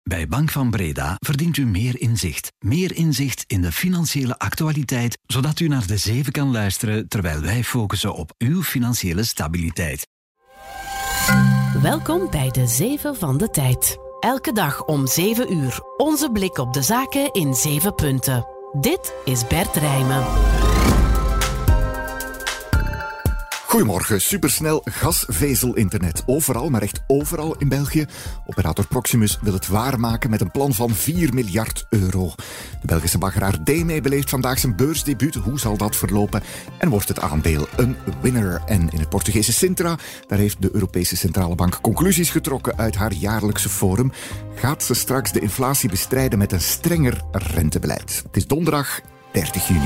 Bij Bank van Breda verdient u meer inzicht. Meer inzicht in de financiële actualiteit, zodat u naar de 7 kan luisteren terwijl wij focussen op uw financiële stabiliteit. Welkom bij de 7 van de tijd. Elke dag om 7 uur. Onze blik op de zaken in 7 punten. Dit is Bert Rijmen. Goedemorgen, supersnel gasvezel-internet. Overal, maar echt overal in België. Operator Proximus wil het waarmaken met een plan van 4 miljard euro. De Belgische baggeraar DEME beleeft vandaag zijn beursdebuut. Hoe zal dat verlopen? En wordt het aandeel een winner? En in het Portugese Sintra, daar heeft de Europese Centrale Bank conclusies getrokken uit haar jaarlijkse forum. Gaat ze straks de inflatie bestrijden met een strenger rentebeleid? Het is donderdag 30 juni.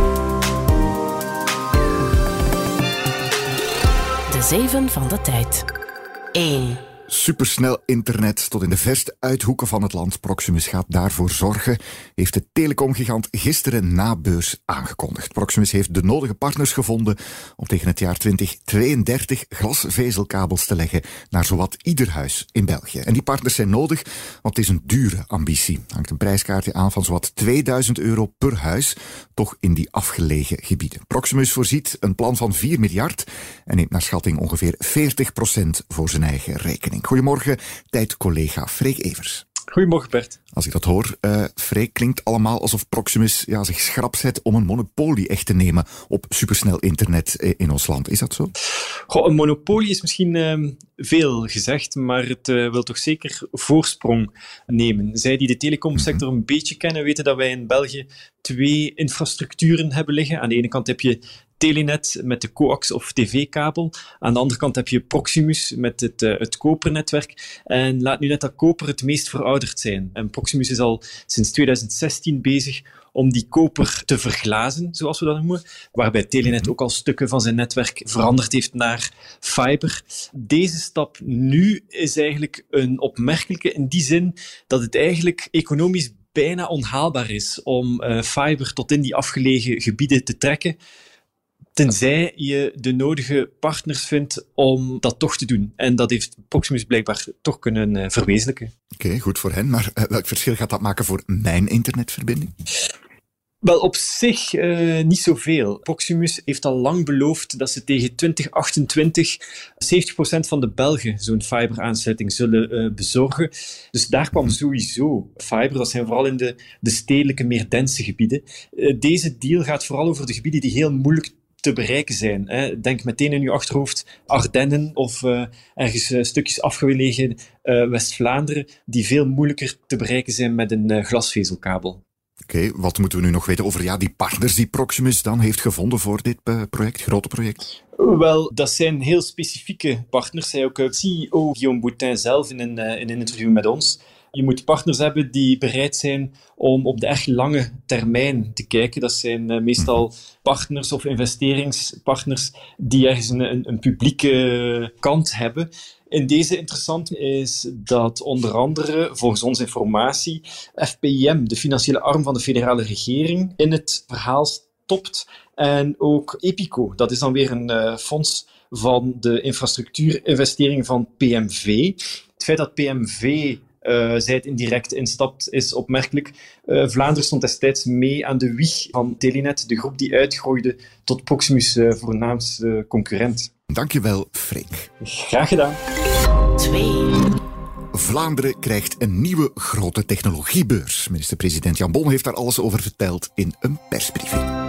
De 7 van de tijd. 1. Supersnel internet tot in de verste uithoeken van het land. Proximus gaat daarvoor zorgen, heeft de telecomgigant gisteren na beurs aangekondigd. Proximus heeft de nodige partners gevonden om tegen het jaar 2032 glasvezelkabels te leggen naar zowat ieder huis in België. En die partners zijn nodig, want het is een dure ambitie. Hangt een prijskaartje aan van zowat €2000 per huis, toch in die afgelegen gebieden. Proximus voorziet een plan van 4 miljard en neemt naar schatting ongeveer 40% voor zijn eigen rekening. Goedemorgen, tijdcollega Freek Evers. Goedemorgen, Bert. Als ik dat hoor, Freek, klinkt allemaal alsof Proximus zich schrap zet om een monopolie echt te nemen op supersnel internet in ons land. Is dat zo? Goh, een monopolie is misschien veel gezegd, maar het wil toch zeker voorsprong nemen. Zij die de telecomsector een beetje kennen, weten dat wij in België 2 infrastructuren hebben liggen. Aan de ene kant heb je Telenet met de coax of tv-kabel. Aan de andere kant heb je Proximus met het kopernetwerk. En laat nu net dat koper het meest verouderd zijn. En Proximus is al sinds 2016 bezig om die koper te verglazen, zoals we dat noemen. Waarbij Telenet ook al stukken van zijn netwerk veranderd heeft naar fiber. Deze stap nu is eigenlijk een opmerkelijke in die zin dat het eigenlijk economisch bijna onhaalbaar is om fiber tot in die afgelegen gebieden te trekken, tenzij je de nodige partners vindt om dat toch te doen. En dat heeft Proximus blijkbaar toch kunnen verwezenlijken. Oké, goed voor hen. Maar welk verschil gaat dat maken voor mijn internetverbinding? Wel, op zich niet zoveel. Proximus heeft al lang beloofd dat ze tegen 2028 70% van de Belgen zo'n fiberaansluiting zullen bezorgen. Dus daar kwam sowieso fiber. Dat zijn vooral in de stedelijke, meer dense gebieden. Deze deal gaat vooral over de gebieden die heel moeilijk te bereiken zijn. Denk meteen in uw achterhoofd Ardennen of ergens stukjes afgelegen West-Vlaanderen, die veel moeilijker te bereiken zijn met een glasvezelkabel. Oké, wat moeten we nu nog weten over die partners die Proximus dan heeft gevonden voor dit grote project? Wel, dat zijn heel specifieke partners. Zei ook CEO Guillaume Boutin zelf in een interview met ons. Je moet partners hebben die bereid zijn om op de echt lange termijn te kijken. Dat zijn meestal partners of investeringspartners die ergens een publieke kant hebben. In deze interessant is dat onder andere, volgens onze informatie, FPIM, de financiële arm van de federale regering, in het verhaal stopt. En ook EPICO, dat is dan weer een fonds van de infrastructuurinvesteringen van PMV. Het feit dat PMV zij het indirect instapt, is opmerkelijk. Vlaanderen stond destijds mee aan de wieg van Telenet, de groep die uitgroeide tot Proximus' voornaamste concurrent. Dankjewel, Freek. Graag gedaan. 2. Vlaanderen krijgt een nieuwe grote technologiebeurs. Minister-president Jan Bon heeft daar alles over verteld in een persbriefing.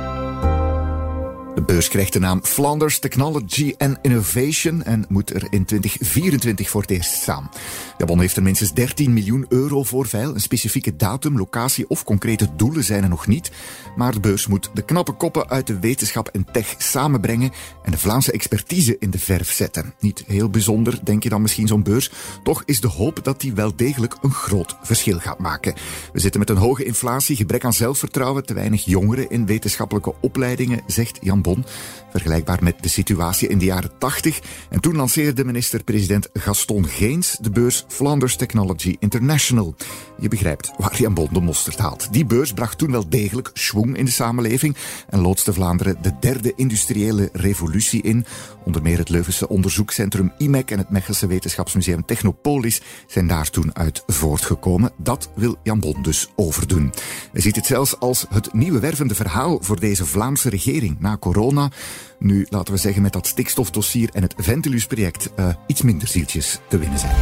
De beurs krijgt de naam Flanders Technology and Innovation en moet er in 2024 voor het eerst staan. De Bon heeft er minstens 13 miljoen euro voor veil. Een specifieke datum, locatie of concrete doelen zijn er nog niet. Maar de beurs moet de knappe koppen uit de wetenschap en tech samenbrengen en de Vlaamse expertise in de verf zetten. Niet heel bijzonder, denk je dan misschien zo'n beurs. Toch is de hoop dat die wel degelijk een groot verschil gaat maken. We zitten met een hoge inflatie, gebrek aan zelfvertrouwen, te weinig jongeren in wetenschappelijke opleidingen, zegt Jan Jan Bon. Vergelijkbaar met de situatie in de jaren 80. En toen lanceerde minister-president Gaston Geens de beurs Flanders Technology International. Je begrijpt waar Jan Bon de mosterd haalt. Die beurs bracht toen wel degelijk schwung in de samenleving en loodste Vlaanderen de derde industriële revolutie in. Onder meer het Leuvense onderzoekscentrum IMEC en het Mechelse wetenschapsmuseum Technopolis zijn daar toen uit voortgekomen. Dat wil Jan Bon dus overdoen. Hij ziet het zelfs als het nieuwe wervende verhaal voor deze Vlaamse regering na corona. Nu, laten we zeggen, met dat stikstofdossier en het Ventilus-project iets minder zieltjes te winnen zijn.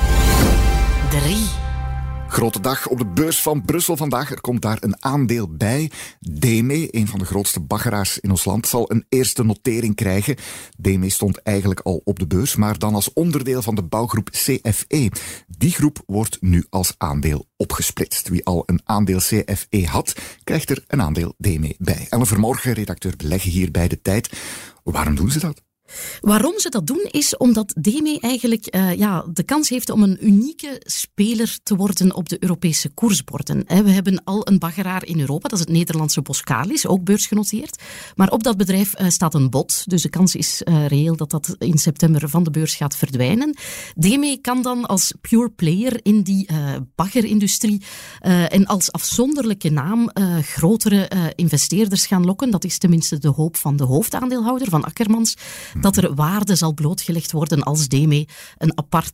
3. Grote dag op de beurs van Brussel vandaag. Er komt daar een aandeel bij. DEME, een van de grootste baggeraars in ons land, zal een eerste notering krijgen. DEME stond eigenlijk al op de beurs, maar dan als onderdeel van de bouwgroep CFE. Die groep wordt nu als aandeel opgesplitst. Wie al een aandeel CFE had, krijgt er een aandeel DEME bij. Ellen Vermorgen, redacteur beleggen hier bij De Tijd. Waarom doen ze dat? Waarom ze dat doen is omdat DEME eigenlijk de kans heeft om een unieke speler te worden op de Europese koersborden. We hebben al een baggeraar in Europa, dat is het Nederlandse Boskalis, ook beursgenoteerd. Maar op dat bedrijf staat een bod, dus de kans is reëel dat dat in september van de beurs gaat verdwijnen. DEME kan dan als pure player in die baggerindustrie en als afzonderlijke naam grotere investeerders gaan lokken. Dat is tenminste de hoop van de hoofdaandeelhouder, van Akkermans. Dat er waarde zal blootgelegd worden als DEME een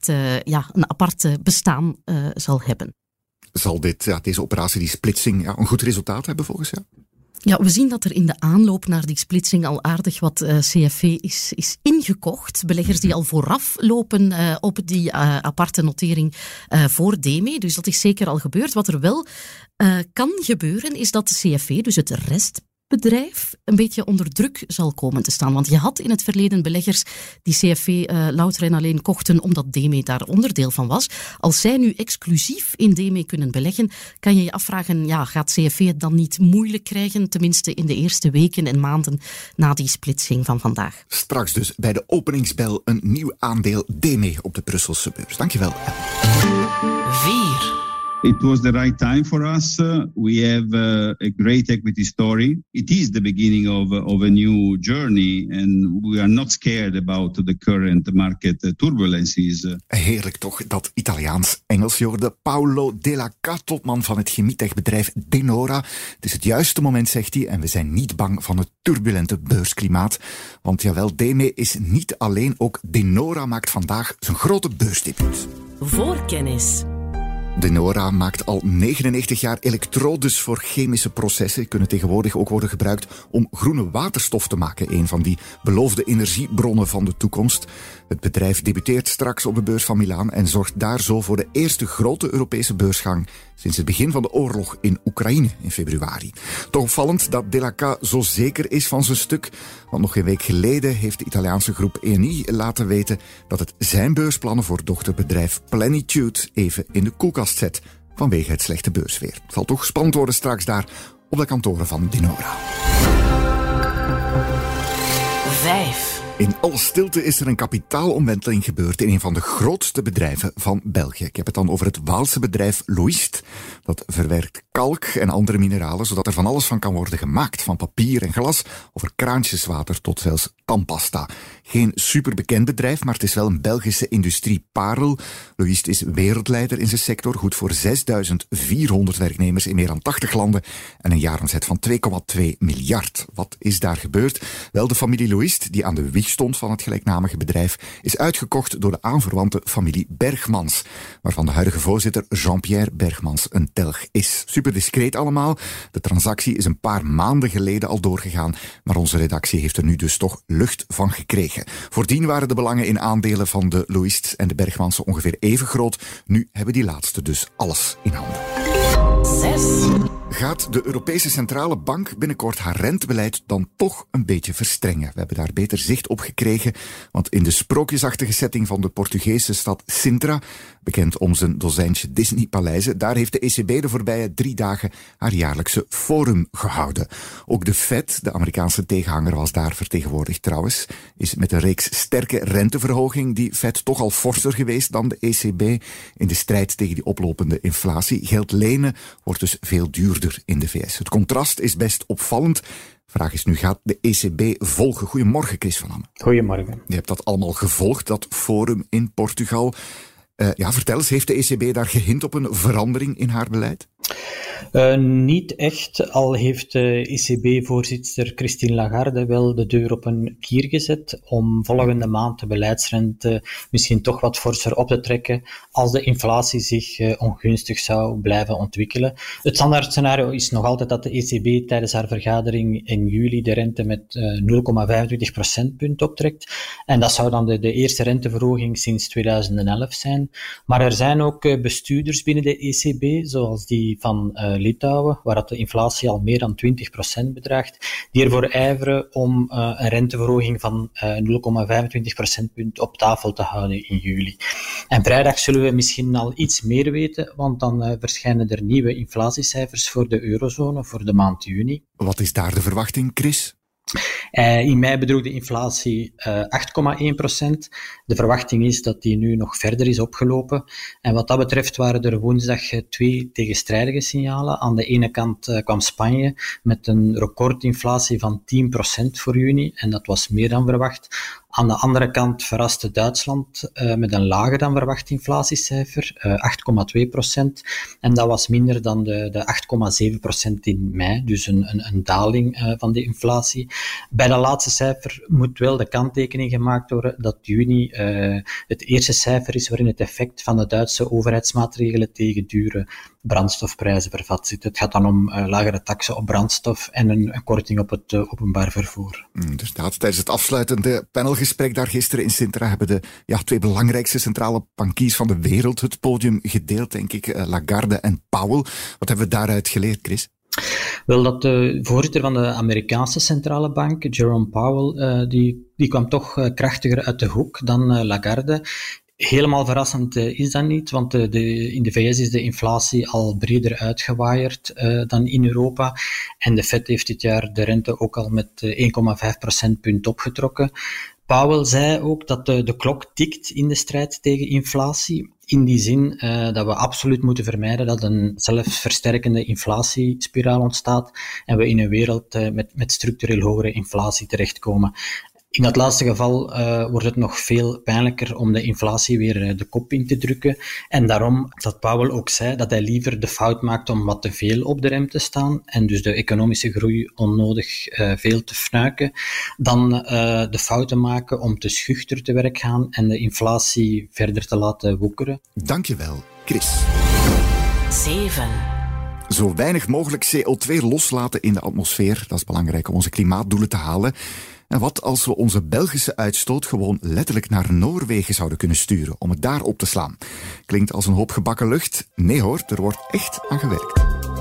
apart bestaan zal hebben. Zal deze operatie, die splitsing, een goed resultaat hebben volgens jou? Ja, we zien dat er in de aanloop naar die splitsing al aardig wat CFE is ingekocht. Beleggers die al vooraf lopen op die aparte notering voor DEME. Dus dat is zeker al gebeurd. Wat er wel kan gebeuren is dat de CFE, dus het restbedrijf, een beetje onder druk zal komen te staan. Want je had in het verleden beleggers die CFE louter en alleen kochten omdat DEME daar onderdeel van was. Als zij nu exclusief in DEME kunnen beleggen, kan je je afvragen, gaat CFE het dan niet moeilijk krijgen, tenminste in de eerste weken en maanden na die splitsing van vandaag. Straks dus bij de openingsbel een nieuw aandeel DEME op de Brusselse beurs. Dankjewel. 4. It was the right time for us. We have a great equity story. It is the beginning of a new journey, and we are not scared about the current market turbulences. Heerlijk toch, dat Italiaans-Engels. Je hoorde Paolo Della Ca, topman van het chemietechbedrijf De Nora. Het is het juiste moment, zegt hij, en we zijn niet bang van het turbulente beursklimaat. Want jawel, DEME is niet alleen, ook De Nora maakt vandaag zijn grote beursdebuut. Voorkennis. De Nora maakt al 99 jaar elektrodes voor chemische processen. Kunnen tegenwoordig ook worden gebruikt om groene waterstof te maken. Een van die beloofde energiebronnen van de toekomst. Het bedrijf debuteert straks op de beurs van Milaan en zorgt daar zo voor de eerste grote Europese beursgang sinds het begin van de oorlog in Oekraïne in februari. Toch opvallend dat Della Ca zo zeker is van zijn stuk. Want nog een week geleden heeft de Italiaanse groep Eni laten weten dat het zijn beursplannen voor dochterbedrijf Plenitude even in de koelkast zet vanwege het slechte beursweer. Het zal toch spannend worden straks daar op de kantoren van De Nora. 5. In alle stilte is er een kapitaalomwenteling gebeurd in een van de grootste bedrijven van België. Ik heb het dan over het Waalse bedrijf Loist. Dat verwerkt kalk en andere mineralen, zodat er van alles van kan worden gemaakt. Van papier en glas, over kraantjeswater tot zelfs tandpasta. Geen superbekend bedrijf, maar het is wel een Belgische industrieparel. Loist is wereldleider in zijn sector, goed voor 6.400 werknemers in meer dan 80 landen en een jaaromzet van 2,2 miljard. Wat is daar gebeurd? Wel, de familie Loist, die aan de wieg stond van het gelijknamige bedrijf, is uitgekocht door de aanverwante familie Bergmans, waarvan de huidige voorzitter Jean-Pierre Bergmans een telg is. Super discreet allemaal. De transactie is een paar maanden geleden al doorgegaan, maar onze redactie heeft er nu dus toch lucht van gekregen. Voordien waren de belangen in aandelen van de Loists en de Bergmansen ongeveer even groot. Nu hebben die laatste dus alles in handen. 6. Gaat de Europese Centrale Bank binnenkort haar rentebeleid dan toch een beetje verstrengen? We hebben daar beter zicht op gekregen, want in de sprookjesachtige setting van de Portugese stad Sintra, bekend om zijn dozijntje Disney-paleizen, daar heeft de ECB de voorbije 3 dagen haar jaarlijkse forum gehouden. Ook de Fed, de Amerikaanse tegenhanger, was daar vertegenwoordigd trouwens, is met een reeks sterke renteverhoging die Fed toch al forser geweest dan de ECB in de strijd tegen die oplopende inflatie. Geld lenen wordt dus veel duurder in de VS. Het contrast is best opvallend. Vraag is nu, gaat de ECB volgen? Goedemorgen, Chris van Amme. Goedemorgen. Je hebt dat allemaal gevolgd, dat forum in Portugal. Vertel eens, heeft de ECB daar gehint op een verandering in haar beleid? Niet echt, al heeft de ECB-voorzitter Christine Lagarde wel de deur op een kier gezet om volgende maand de beleidsrente misschien toch wat forser op te trekken als de inflatie zich ongunstig zou blijven ontwikkelen. Het standaardscenario is nog altijd dat de ECB tijdens haar vergadering in juli de rente met 0,25 procentpunt optrekt. En dat zou dan de eerste renteverhoging sinds 2011 zijn. Maar er zijn ook bestuurders binnen de ECB, zoals die van Litouwen, waar dat de inflatie al meer dan 20% bedraagt, die ervoor ijveren om een renteverhoging van 0,25 procentpunt op tafel te houden in juli. En vrijdag zullen we misschien al iets meer weten, want dan verschijnen er nieuwe inflatiecijfers voor de eurozone voor de maand juni. Wat is daar de verwachting, Chris? In mei bedroeg de inflatie 8,1%. De verwachting is dat die nu nog verder is opgelopen. En wat dat betreft waren er woensdag 2 tegenstrijdige signalen. Aan de ene kant kwam Spanje met een recordinflatie van 10% voor juni. En dat was meer dan verwacht. Aan de andere kant verraste Duitsland met een lager dan verwacht inflatiecijfer, 8,2%. En dat was minder dan de 8,7% in mei, dus een daling van de inflatie. Bij dat laatste cijfer moet wel de kanttekening gemaakt worden dat juni het eerste cijfer is waarin het effect van de Duitse overheidsmaatregelen tegen dure brandstofprijzen vervat zit. Het gaat dan om lagere taksen op brandstof en een korting op het openbaar vervoer. Dus tijdens het afsluitende panelgesprek daar gisteren in Sintra hebben de 2 belangrijkste centrale bankiers van de wereld het podium gedeeld, denk ik, Lagarde en Powell. Wat hebben we daaruit geleerd, Chris? Wel, dat de voorzitter van de Amerikaanse centrale bank, Jerome Powell, die kwam toch krachtiger uit de hoek dan Lagarde. Helemaal verrassend is dat niet, want in de VS is de inflatie al breder uitgewaaierd dan in Europa. En de Fed heeft dit jaar de rente ook al met 1,5 procentpunt opgetrokken. Powell zei ook dat de klok tikt in de strijd tegen inflatie. In die zin dat we absoluut moeten vermijden dat een zelfversterkende inflatiespiraal ontstaat en we in een wereld met structureel hogere inflatie terechtkomen. In dat laatste geval wordt het nog veel pijnlijker om de inflatie weer de kop in te drukken. En daarom dat Powell ook zei dat hij liever de fout maakt om wat te veel op de rem te staan en dus de economische groei onnodig veel te fnuiken, dan de fouten maken om te schuchter te werk gaan en de inflatie verder te laten woekeren. Dankjewel, Chris. 7. Zo weinig mogelijk CO2 loslaten in de atmosfeer. Dat is belangrijk om onze klimaatdoelen te halen. En wat als we onze Belgische uitstoot gewoon letterlijk naar Noorwegen zouden kunnen sturen om het daar op te slaan? Klinkt als een hoop gebakken lucht. Nee hoor, er wordt echt aan gewerkt.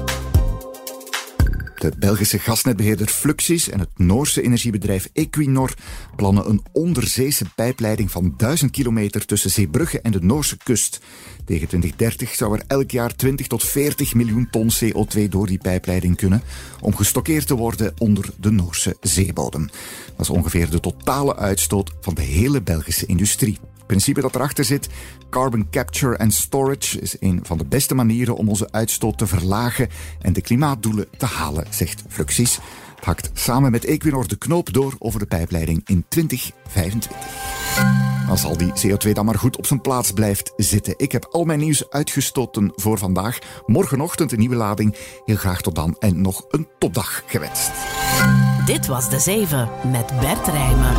De Belgische gasnetbeheerder Fluxys en het Noorse energiebedrijf Equinor plannen een onderzeese pijpleiding van 1000 kilometer tussen Zeebrugge en de Noorse kust. Tegen 2030 zou er elk jaar 20 tot 40 miljoen ton CO2 door die pijpleiding kunnen om gestockeerd te worden onder de Noorse zeebodem. Dat is ongeveer de totale uitstoot van de hele Belgische industrie. Het principe dat erachter zit, carbon capture and storage, is een van de beste manieren om onze uitstoot te verlagen en de klimaatdoelen te halen, zegt Fluxys. Het hakt samen met Equinor de knoop door over de pijpleiding in 2025. Als al die CO2 dan maar goed op zijn plaats blijft zitten. Ik heb al mijn nieuws uitgestoten voor vandaag. Morgenochtend een nieuwe lading. Heel graag tot dan en nog een topdag gewenst. Dit was De 7 met Bert Rijmen.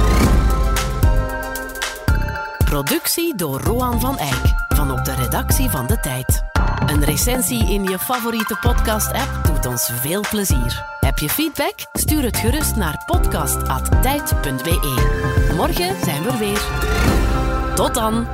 Productie door Roan van Eyck van op de redactie van De Tijd. Een recensie in je favoriete podcast-app doet ons veel plezier. Heb je feedback? Stuur het gerust naar podcast@tijd.be. Morgen zijn we er weer. Tot dan!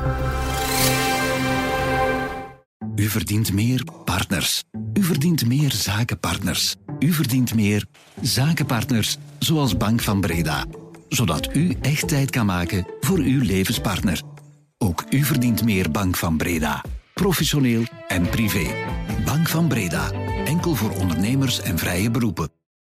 U verdient meer partners. U verdient meer zakenpartners. U verdient meer zakenpartners, zoals Bank van Breda. Zodat u echt tijd kan maken voor uw levenspartner. Ook u verdient meer Bank van Breda. Professioneel en privé. Bank van Breda. Enkel voor ondernemers en vrije beroepen.